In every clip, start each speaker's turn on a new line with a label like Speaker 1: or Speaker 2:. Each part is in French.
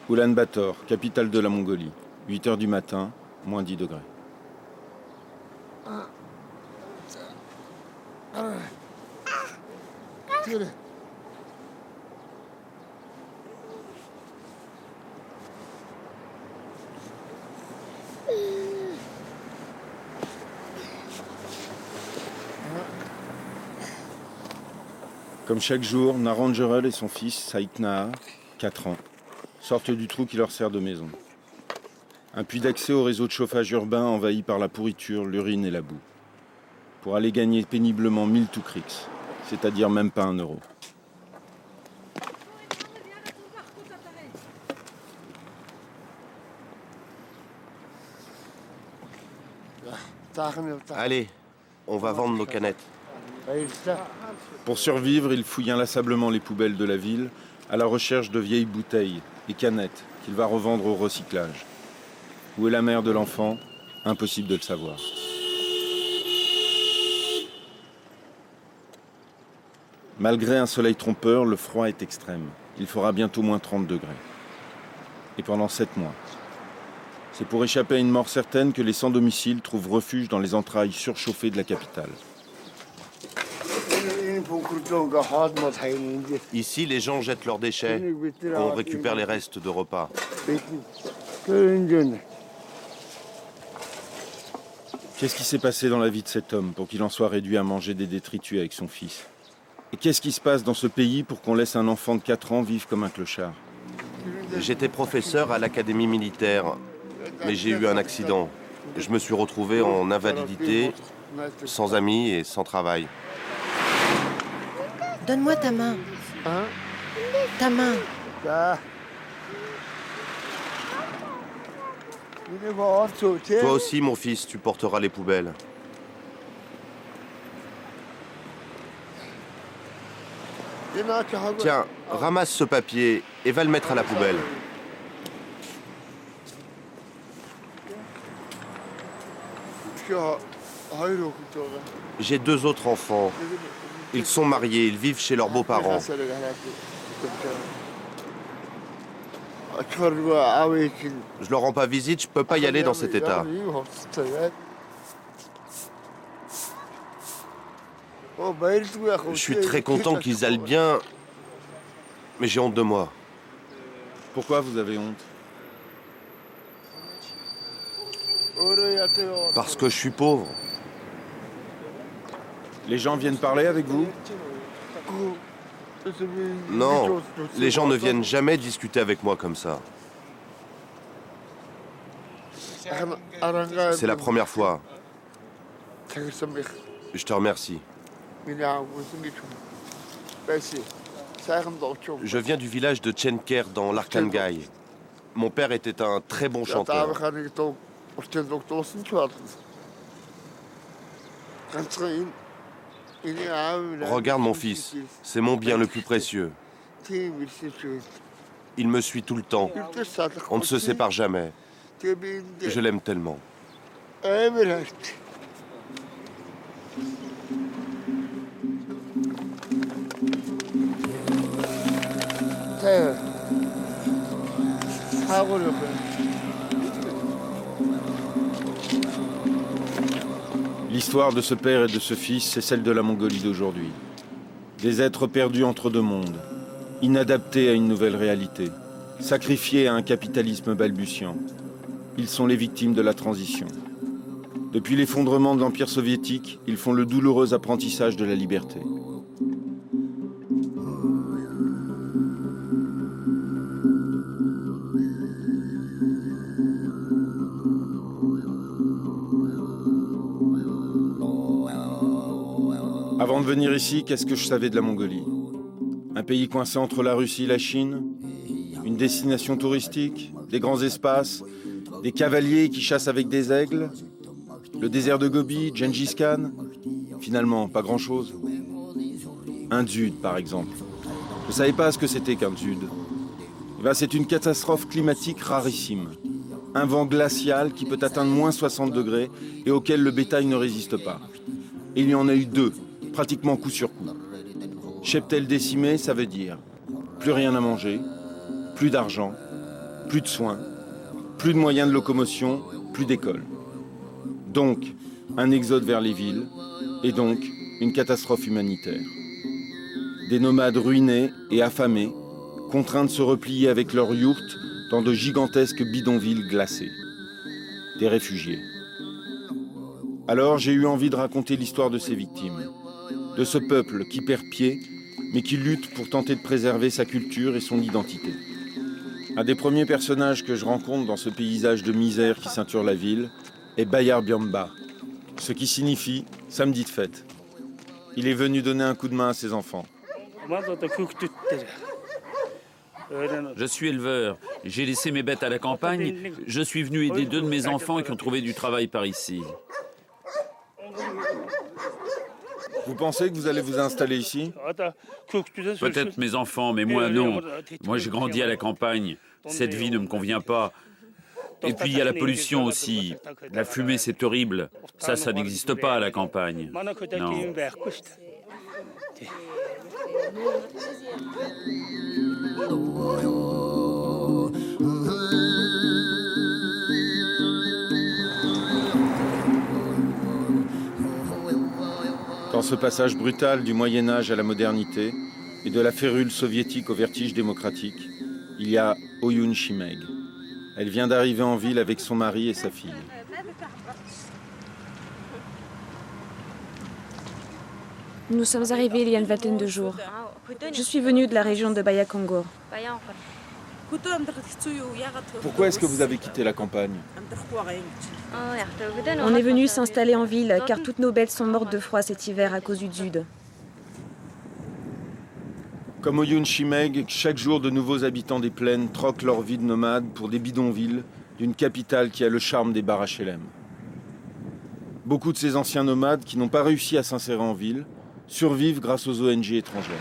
Speaker 1: Oulan-Bator, capitale de la Mongolie. 8 heures du matin, moins 10 degrés. Comme chaque jour, Narangerel et son fils, Saïtnaa, 4 ans, sortent du trou qui leur sert de maison. Un puits d'accès au réseau de chauffage urbain envahi par la pourriture, l'urine et la boue. Pour aller gagner péniblement 1000 toucriks, c'est-à-dire même pas 1 euro.
Speaker 2: Allez, on va vendre nos canettes.
Speaker 1: Pour survivre, il fouille inlassablement les poubelles de la ville à la recherche de vieilles bouteilles et canettes qu'il va revendre au recyclage. Où est la mère de l'enfant? Impossible de le savoir. Malgré un soleil trompeur, le froid est extrême. Il fera bientôt moins 30 degrés. Et pendant 7 mois. C'est pour échapper à une mort certaine que les sans-domicile trouvent refuge dans les entrailles surchauffées de la capitale.
Speaker 2: Ici, les gens jettent leurs déchets. On récupère les restes de repas.
Speaker 1: Qu'est-ce qui s'est passé dans la vie de cet homme pour qu'il en soit réduit à manger des détritus avec son fils? Et qu'est-ce qui se passe dans ce pays pour qu'on laisse un enfant de 4 ans vivre comme un clochard?
Speaker 2: J'étais professeur à l'académie militaire, mais j'ai eu un accident. Je me suis retrouvé en invalidité, sans amis et sans travail.
Speaker 3: Donne-moi ta main. Ta main.
Speaker 2: Toi aussi, mon fils, tu porteras les poubelles. Tiens, ramasse ce papier et va le mettre à la poubelle. J'ai 2 autres enfants. Ils sont mariés, ils vivent chez leurs beaux-parents. Je leur rends pas visite, je peux pas y aller dans cet état. Je suis très content qu'ils aillent bien, mais j'ai honte de moi.
Speaker 1: Pourquoi vous avez honte?
Speaker 2: Parce que je suis pauvre.
Speaker 1: Les gens viennent parler avec vous?
Speaker 2: Non, les gens ne viennent jamais discuter avec moi comme ça. C'est la première fois. Je te remercie. Je viens du village de Tchenker dans l'Arkhangaï. Mon père était un très bon chanteur. Regarde mon fils, c'est mon bien le plus précieux. Il me suit tout le temps. On ne se sépare jamais. Je l'aime tellement.
Speaker 1: L'histoire de ce père et de ce fils, c'est celle de la Mongolie d'aujourd'hui. Des êtres perdus entre 2 mondes, inadaptés à une nouvelle réalité, sacrifiés à un capitalisme balbutiant. Ils sont les victimes de la transition. Depuis l'effondrement de l'Empire soviétique, ils font le douloureux apprentissage de la liberté. Avant de venir ici, qu'est-ce que je savais de la Mongolie? Un pays coincé entre la Russie et la Chine, une destination touristique, des grands espaces, des cavaliers qui chassent avec des aigles, le désert de Gobi, Gengis Khan. Finalement, pas grand-chose. Un dzud, par exemple. Je ne savais pas ce que c'était qu'un dzud. Eh ben, c'est une catastrophe climatique rarissime. Un vent glacial qui peut atteindre moins 60 degrés et auquel le bétail ne résiste pas. Et il y en a eu 2, pratiquement coup sur coup. Cheptel décimé, ça veut dire plus rien à manger, plus d'argent, plus de soins, plus de moyens de locomotion, plus d'écoles. Donc, un exode vers les villes, et donc une catastrophe humanitaire. Des nomades ruinés et affamés, contraints de se replier avec leurs yourtes dans de gigantesques bidonvilles glacés. Des réfugiés. Alors j'ai eu envie de raconter l'histoire de ces victimes, de ce peuple qui perd pied, mais qui lutte pour tenter de préserver sa culture et son identité. Un des premiers personnages que je rencontre dans ce paysage de misère qui ceinture la ville est Bayar Biamba, ce qui signifie samedi de fête. Il est venu donner un coup de main à ses enfants.
Speaker 4: Je suis éleveur. J'ai laissé mes bêtes à la campagne. Je suis venu aider 2 de mes enfants qui ont trouvé du travail par ici.
Speaker 1: Vous pensez que vous allez vous installer ici?
Speaker 4: Peut-être mes enfants, mais moi non. Moi j'ai grandi à la campagne. Cette vie ne me convient pas. Et puis il y a la pollution aussi. La fumée c'est horrible. Ça n'existe pas à la campagne. Non.
Speaker 1: Dans ce passage brutal du Moyen-Âge à la modernité et de la férule soviétique au vertige démocratique, il y a Oyun Shimeg. Elle vient d'arriver en ville avec son mari et sa fille.
Speaker 5: Nous sommes arrivés il y a une vingtaine de jours. Je suis venue de la région de Bayakongo.
Speaker 1: Pourquoi est-ce que vous avez quitté la campagne?
Speaker 5: On est venu s'installer en ville car toutes nos bêtes sont mortes de froid cet hiver à cause du dzud.
Speaker 1: Comme Oyun Shimeg, chaque jour de nouveaux habitants des plaines troquent leur vie de nomades pour des bidonvilles d'une capitale qui a le charme des bars HLM. Beaucoup de ces anciens nomades qui n'ont pas réussi à s'insérer en ville survivent grâce aux ONG étrangères.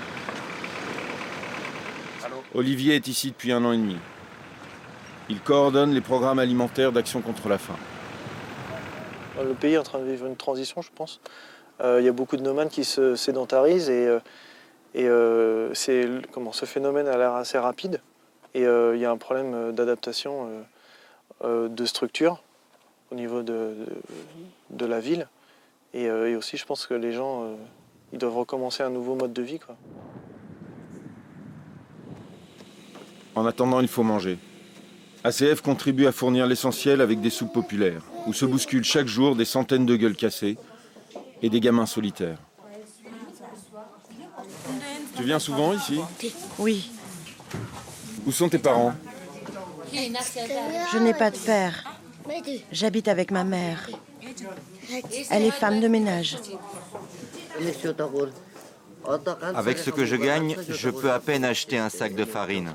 Speaker 1: Olivier est ici depuis 1 an et demi. Il coordonne les programmes alimentaires d'Action contre la faim.
Speaker 6: Le pays est en train de vivre une transition, je pense. Il y a beaucoup de nomades qui se sédentarisent et ce phénomène a l'air assez rapide. Et il y a un problème d'adaptation de structure au niveau de la ville. Et aussi, je pense que les gens ils doivent recommencer un nouveau mode de vie, quoi.
Speaker 1: En attendant, il faut manger. ACF contribue à fournir l'essentiel avec des soupes populaires, où se bousculent chaque jour des centaines de gueules cassées et des gamins solitaires. Tu viens souvent ici?
Speaker 3: Oui,
Speaker 1: Où sont tes parents?
Speaker 3: je n'ai pas de père. J'habite avec ma mère. Elle est femme de ménage.
Speaker 7: Avec ce que je gagne, je peux à peine acheter un sac de farine.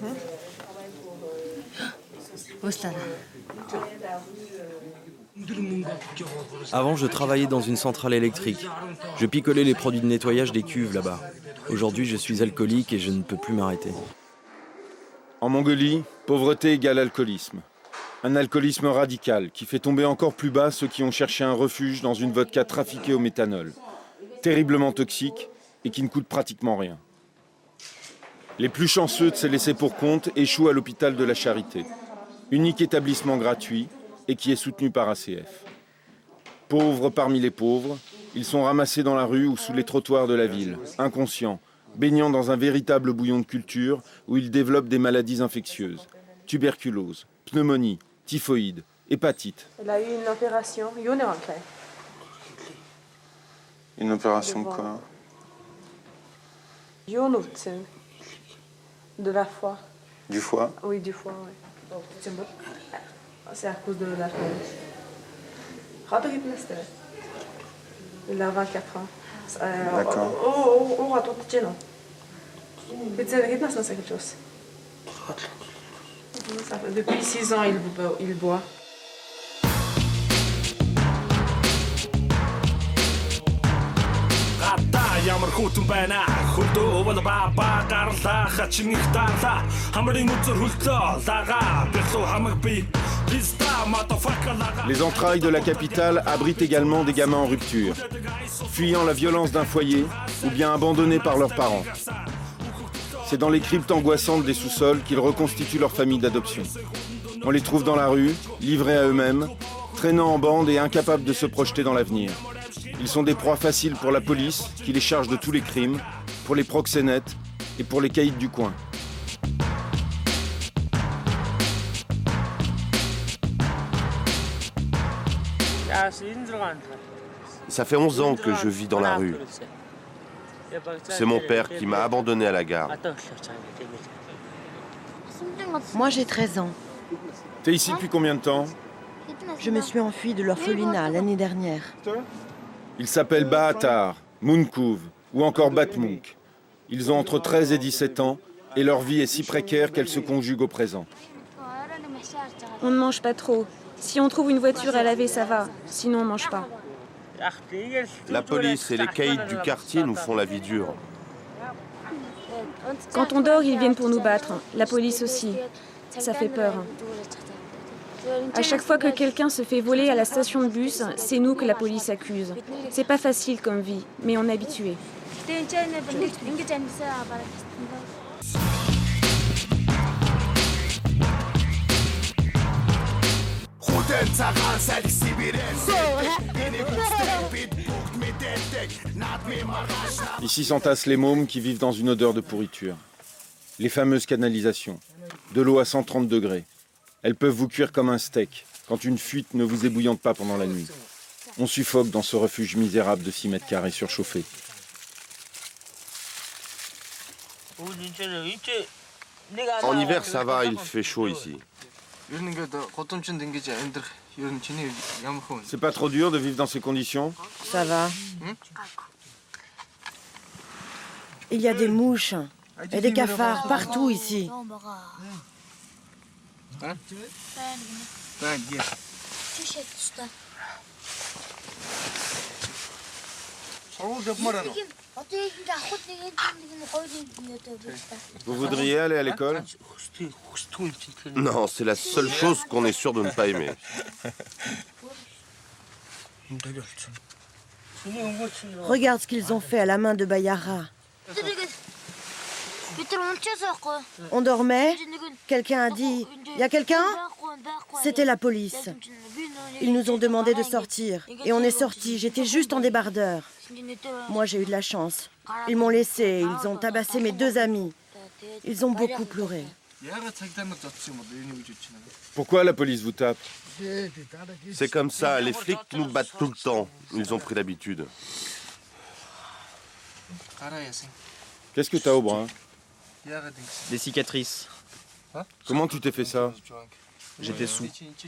Speaker 8: Avant, je travaillais dans une centrale électrique. Je picolais les produits de nettoyage des cuves là-bas. Aujourd'hui, je suis alcoolique et je ne peux plus m'arrêter.
Speaker 1: En Mongolie, pauvreté égale alcoolisme. Un alcoolisme radical qui fait tomber encore plus bas ceux qui ont cherché un refuge dans une vodka trafiquée au méthanol, terriblement toxique et qui ne coûte pratiquement rien. Les plus chanceux de ces laissés pour compte échouent à l'hôpital de la Charité, unique établissement gratuit et qui est soutenu par ACF. Pauvres parmi les pauvres, ils sont ramassés dans la rue ou sous les trottoirs de la ville, inconscients, baignant dans un véritable bouillon de culture où ils développent des maladies infectieuses, tuberculose, pneumonie, typhoïde, hépatite.
Speaker 5: Elle a eu une opération.
Speaker 1: Une opération de quoi?
Speaker 5: De la foie.
Speaker 1: Du foie?
Speaker 5: Oui, du foie, oui. C'est à cause de la il a 24 ans.
Speaker 1: D'accord.
Speaker 5: Depuis 6 ans, il boit.
Speaker 1: Les entrailles de la capitale abritent également des gamins en rupture, fuyant la violence d'un foyer ou bien abandonnés par leurs parents. C'est dans les cryptes angoissantes des sous-sols qu'ils reconstituent leur famille d'adoption. On les trouve dans la rue, livrés à eux-mêmes, traînant en bande et incapables de se projeter dans l'avenir. Ils sont des proies faciles pour la police, qui les charge de tous les crimes, pour les proxénètes et pour les caïds du coin.
Speaker 2: Ça fait 11 ans que je vis dans la rue. C'est mon père qui m'a abandonné à la gare.
Speaker 3: Moi, j'ai 13 ans.
Speaker 1: T'es ici depuis combien de temps?
Speaker 3: Je me suis enfuie de l'orphelinat l'année dernière.
Speaker 1: Ils s'appellent Bahatar, Munkouv ou encore Batmounk. Ils ont entre 13 et 17 ans et leur vie est si précaire qu'elle se conjugue au présent.
Speaker 5: On ne mange pas trop. Si on trouve une voiture à laver, ça va. Sinon, on ne mange pas.
Speaker 2: La police et les caïds du quartier nous font la vie dure.
Speaker 5: Quand on dort, ils viennent pour nous battre. La police aussi. Ça fait peur. À chaque fois que quelqu'un se fait voler à la station de bus, c'est nous que la police accuse. C'est pas facile comme vie, mais on est habitué.
Speaker 1: Ici s'entassent les mômes qui vivent dans une odeur de pourriture. Les fameuses canalisations, de l'eau à 130 degrés. Elles peuvent vous cuire comme un steak quand une fuite ne vous ébouillante pas pendant la nuit. On suffoque dans ce refuge misérable de 6 mètres carrés surchauffé.
Speaker 2: En hiver, ça va, il fait chaud ici.
Speaker 1: C'est pas trop dur de vivre dans ces conditions?
Speaker 3: Ça va. Il y a des mouches et des cafards partout ici.
Speaker 1: Vous voudriez aller à l'école?
Speaker 2: Non, c'est la seule chose qu'on est sûr de ne pas aimer.
Speaker 3: Regarde ce qu'ils ont fait à la main de Bayara. On dormait, quelqu'un a dit « Y a quelqu'un ?» C'était la police. Ils nous ont demandé de sortir et on est sortis. J'étais juste en débardeur. Moi, j'ai eu de la chance. Ils m'ont laissé, ils ont tabassé mes 2 amis. Ils ont beaucoup pleuré.
Speaker 1: Pourquoi la police vous tape?
Speaker 2: C'est comme ça, les flics nous battent tout le temps. Ils ont pris l'habitude.
Speaker 1: Qu'est-ce que t'as au bras?
Speaker 8: Des cicatrices.
Speaker 1: Comment tu t'es fait ça?
Speaker 8: J'étais sous.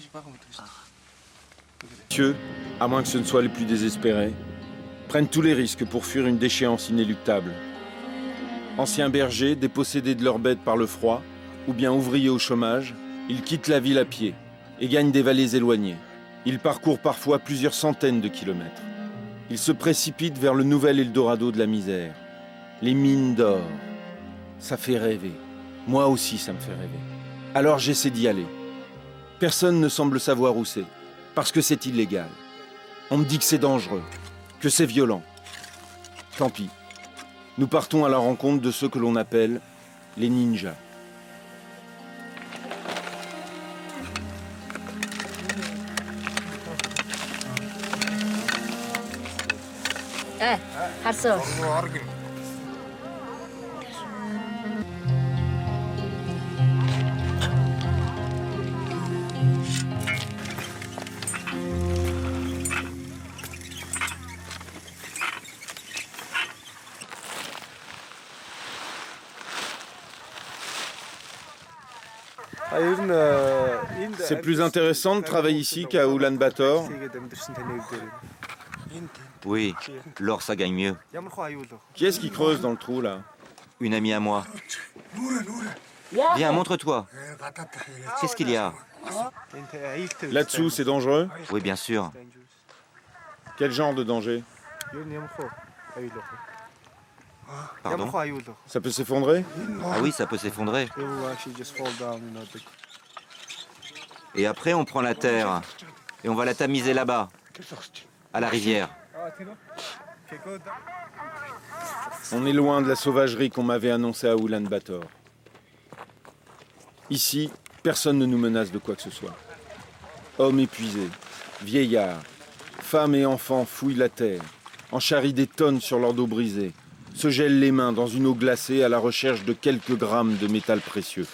Speaker 1: Messieurs, à moins que ce ne soit les plus désespérés, prennent tous les risques pour fuir une déchéance inéluctable. Anciens bergers, dépossédés de leurs bêtes par le froid, ou bien ouvriers au chômage, ils quittent la ville à pied et gagnent des vallées éloignées. Ils parcourent parfois plusieurs centaines de kilomètres. Ils se précipitent vers le nouvel Eldorado de la misère. Les mines d'or. Ça fait rêver. Moi aussi, ça me fait rêver. Alors j'essaie d'y aller. Personne ne semble savoir où c'est, parce que c'est illégal. On me dit que c'est dangereux, que c'est violent. Tant pis. Nous partons à la rencontre de ceux que l'on appelle les ninjas. C'est plus intéressant de travailler ici qu'à Oulan-Bator.
Speaker 7: Oui, l'or ça gagne mieux.
Speaker 1: Qui est-ce qui creuse dans le trou là?
Speaker 7: Une amie à moi. Viens, montre-toi. Qu'est-ce qu'il y a?
Speaker 1: Là-dessous, c'est dangereux?
Speaker 7: Oui, bien sûr.
Speaker 1: Quel genre de danger?
Speaker 7: Pardon?
Speaker 1: Ça peut s'effondrer?
Speaker 7: Ah oui, ça peut s'effondrer. Et après, on prend la terre et on va la tamiser là-bas, à la rivière.
Speaker 1: On est loin de la sauvagerie qu'on m'avait annoncée à Oulan-Bator. Ici, personne ne nous menace de quoi que ce soit. Hommes épuisés, vieillards, femmes et enfants fouillent la terre, en charrient des tonnes sur leur dos brisé, se gèlent les mains dans une eau glacée à la recherche de quelques grammes de métal précieux.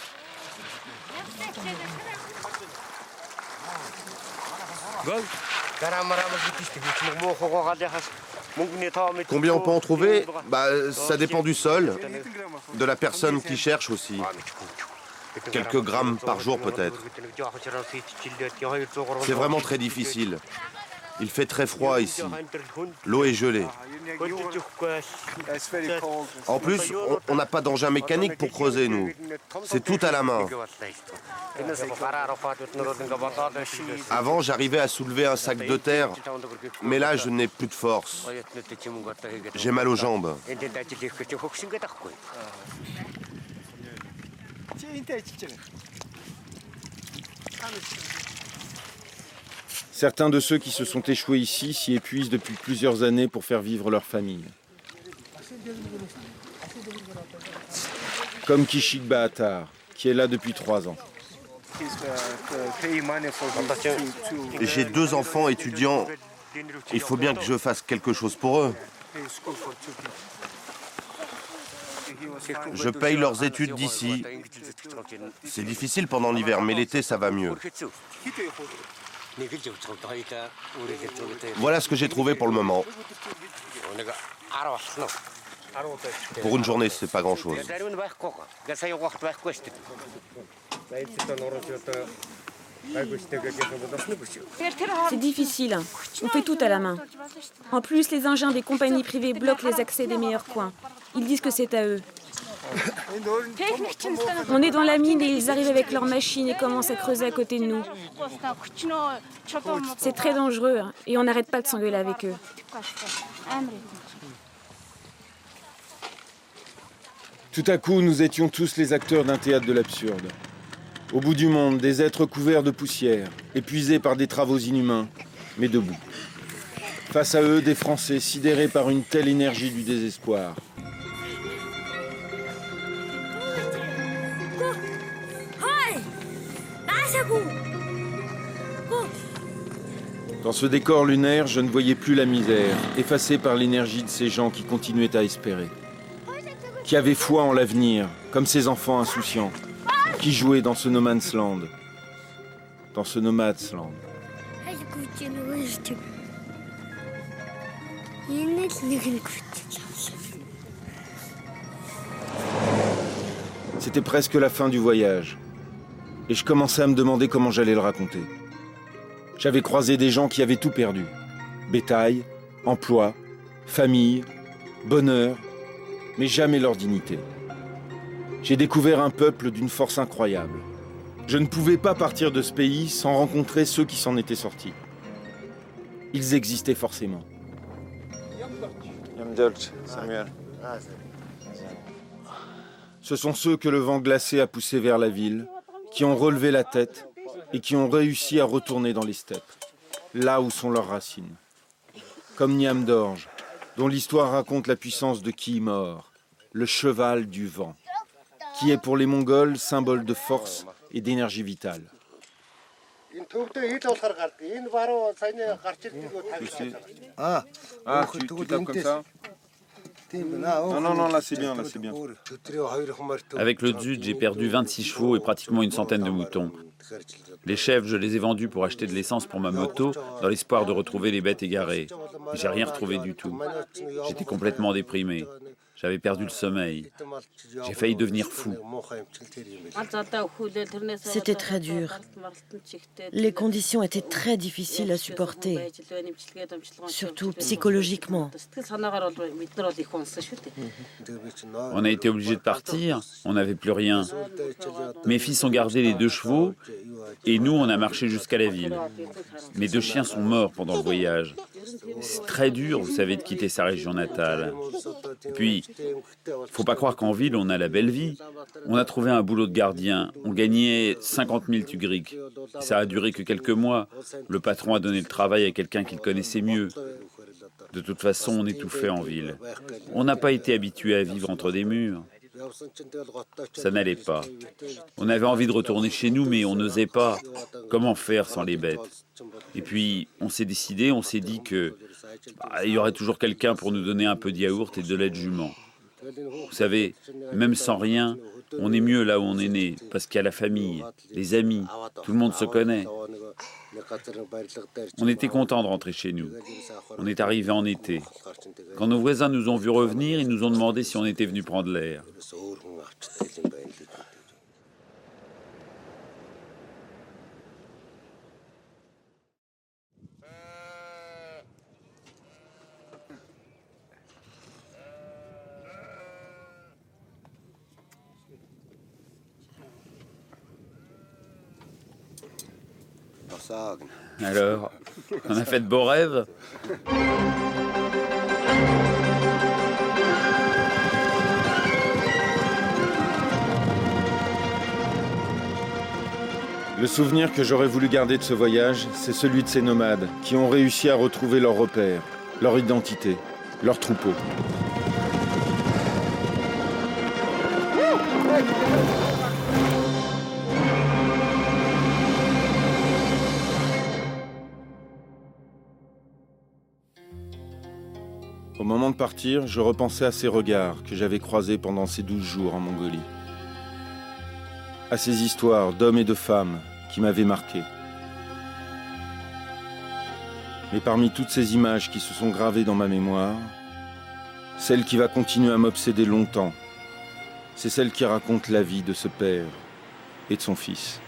Speaker 2: Combien on peut en trouver? Ça dépend du sol, de la personne qui cherche aussi. Quelques grammes par jour peut-être. C'est vraiment très difficile. Il fait très froid ici. L'eau est gelée. En plus, on n'a pas d'engin mécanique pour creuser, nous. C'est tout à la main. Avant, j'arrivais à soulever un sac de terre, mais là, je n'ai plus de force. J'ai mal aux jambes.
Speaker 1: Certains de ceux qui se sont échoués ici s'y épuisent depuis plusieurs années pour faire vivre leur famille. Comme Kishik Bahatar, qui est là depuis 3 ans.
Speaker 2: J'ai 2 enfants étudiants. Il faut bien que je fasse quelque chose pour eux. Je paye leurs études d'ici. C'est difficile pendant l'hiver, mais l'été, ça va mieux. Voilà ce que j'ai trouvé pour le moment. Pour une journée, c'est pas grand-chose.
Speaker 5: C'est difficile. On fait tout à la main. En plus, les engins des compagnies privées bloquent les accès des meilleurs coins. Ils disent que c'est à eux. On est dans la mine et ils arrivent avec leurs machines et commencent à creuser à côté de nous. C'est très dangereux et on n'arrête pas de s'engueuler avec eux.
Speaker 1: Tout à coup, nous étions tous les acteurs d'un théâtre de l'absurde. Au bout du monde, des êtres couverts de poussière, épuisés par des travaux inhumains, mais debout. Face à eux, des Français sidérés par une telle énergie du désespoir. Dans ce décor lunaire, je ne voyais plus la misère, effacée par l'énergie de ces gens qui continuaient à espérer. Qui avaient foi en l'avenir, comme ces enfants insouciants, qui jouaient dans ce no man's land. Dans ce nomad's land. C'était presque la fin du voyage. Et je commençais à me demander comment j'allais le raconter. J'avais croisé des gens qui avaient tout perdu. Bétail, emploi, famille, bonheur, mais jamais leur dignité. J'ai découvert un peuple d'une force incroyable. Je ne pouvais pas partir de ce pays sans rencontrer ceux qui s'en étaient sortis. Ils existaient forcément. Ce sont ceux que le vent glacé a poussés vers la ville, qui ont relevé la tête et qui ont réussi à retourner dans les steppes, là où sont leurs racines. Comme Niam Dorje, dont l'histoire raconte la puissance de Ki-Mor, le cheval du vent, qui est pour les Mongols symbole de force et d'énergie vitale. Tu tapes comme ça? Non, là c'est bien,
Speaker 4: Avec le Dzud, j'ai perdu 26 chevaux et pratiquement une centaine de moutons. Les chèvres, je les ai vendus pour acheter de l'essence pour ma moto, dans l'espoir de retrouver les bêtes égarées. Mais j'ai rien retrouvé du tout. J'étais complètement déprimé. J'avais perdu le sommeil. J'ai failli devenir fou.
Speaker 3: C'était très dur. Les conditions étaient très difficiles à supporter, surtout psychologiquement.
Speaker 4: On a été obligés de partir, on n'avait plus rien. Mes fils ont gardé les 2 chevaux et nous, on a marché jusqu'à la ville. Mes 2 chiens sont morts pendant le voyage. C'est très dur, vous savez, de quitter sa région natale. Et puis, faut pas croire qu'en ville, on a la belle vie. On a trouvé un boulot de gardien. On gagnait 50 000 tugriks. Ça a duré que quelques mois. Le patron a donné le travail à quelqu'un qu'il connaissait mieux. De toute façon, on étouffait en ville. On n'a pas été habitué à vivre entre des murs. Ça n'allait pas. On avait envie de retourner chez nous, mais on n'osait pas. Comment faire sans les bêtes? Et puis, on s'est décidé, on s'est dit que il y aurait toujours quelqu'un pour nous donner un peu de yaourt et de lait de jument. Vous savez, même sans rien, on est mieux là où on est né, parce qu'il y a la famille, les amis, tout le monde se connaît. On était contents de rentrer chez nous. On est arrivé en été. Quand nos voisins nous ont vus revenir, ils nous ont demandé si on était venus prendre l'air. Alors, on a fait de beaux rêves?
Speaker 1: Le souvenir que j'aurais voulu garder de ce voyage, c'est celui de ces nomades qui ont réussi à retrouver leurs repères, leur identité, leur troupeau. Au moment de partir, je repensais à ces regards que j'avais croisés pendant ces 12 jours en Mongolie. À ces histoires d'hommes et de femmes qui m'avaient marqué. Mais parmi toutes ces images qui se sont gravées dans ma mémoire, celle qui va continuer à m'obséder longtemps, c'est celle qui raconte la vie de ce père et de son fils.